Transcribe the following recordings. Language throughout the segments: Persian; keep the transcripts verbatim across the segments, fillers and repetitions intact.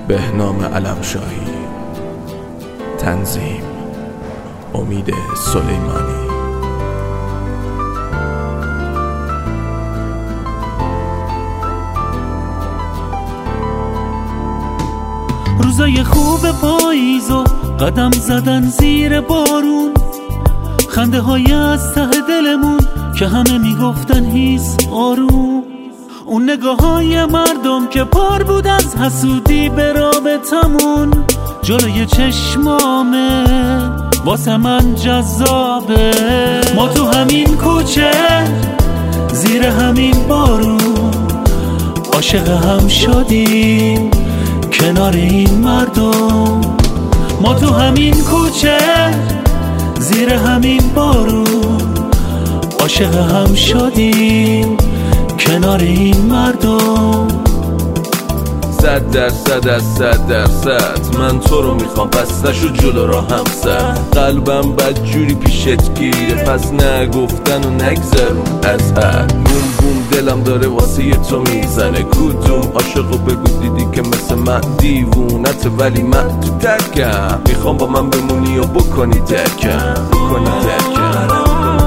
بهنام علمشاهی. تنظیم امید سلیمانی. روزای خوب پاییز و قدم زدن زیر بارون، خنده های از ته دلمون که همه میگفتن هیس آروم، اون نگاه های مردم که پر بود از حسودی به رابطمون، جلوی چشمامه واسه من جذابه. ما تو همین کوچه زیر همین بارون عاشق هم شدیم کنار این مردم. ما تو همین کوچه زیر همین بارون عاشق هم شدیم کنار این مردم. صد درصد از صد درصد من تو رو میخوام، پس نشو جلو را هم زد. قلبم بدجوری پیشت گیره، پس نگفتن و نگذرون از حد. بوم بوم دلم داره واسه ی تو میزنه، کدوم عاشقو بگو دیدی که مثل من دیوونت، ولی من تو تکم میخوام با من بمونی و بکنی تکم بکنی تکم.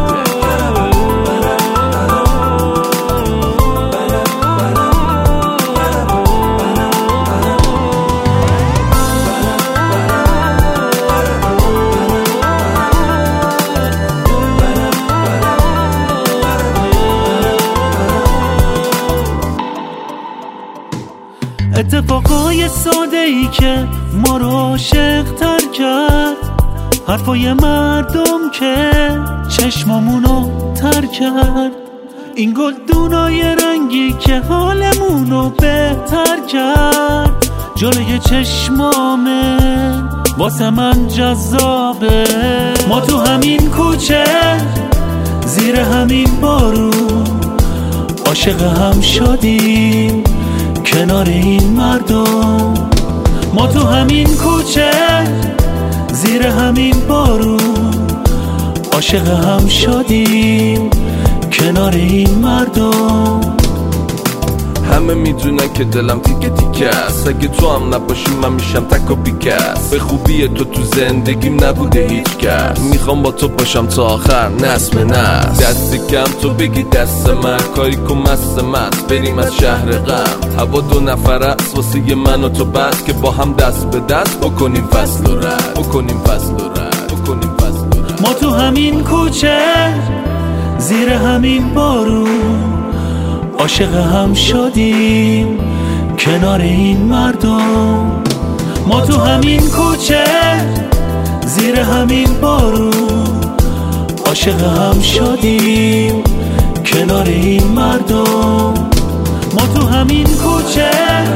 اتفاقای ساده ای که ما رو عاشق تر کرد، حرفای مردم که چشمامونو تر کرد، این گلدونای رنگی که حالمونو بهتر کرد، جلوی چشمامه واسه من جذابه. ما تو همین کوچه زیر همین بارون عاشق هم شدیم کنار این مردم. ما تو همین کوچه زیر همین بارون عاشق هم شدیم کنار این مردم. همه میدونن که دلم تیکه تیکه است، اگه تو هم نباشی من میشم تک و بیکس. به خوبی تو تو زندگیم نبوده هیچ کس، میخوام با تو باشم تا آخر نسل به نسل. دستی کم تو بگی دست من، کاری کن مست مست بریم از شهر غم. هوا دو نفر است واسه ی من و تو، بس که با هم دست به دست بکنیم فصل و رد بکنیم فصل و رد بکنیم فصل و رد. ما تو همین کوچه زیر همین بارون عاشق هم شدیم کنار این مردم. ما تو همین کوچه زیر همین بارون عاشق هم شدیم کنار این مردم. ما تو همین کوچه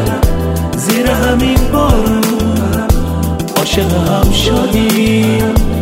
زیر همین بارون عاشق هم شدیم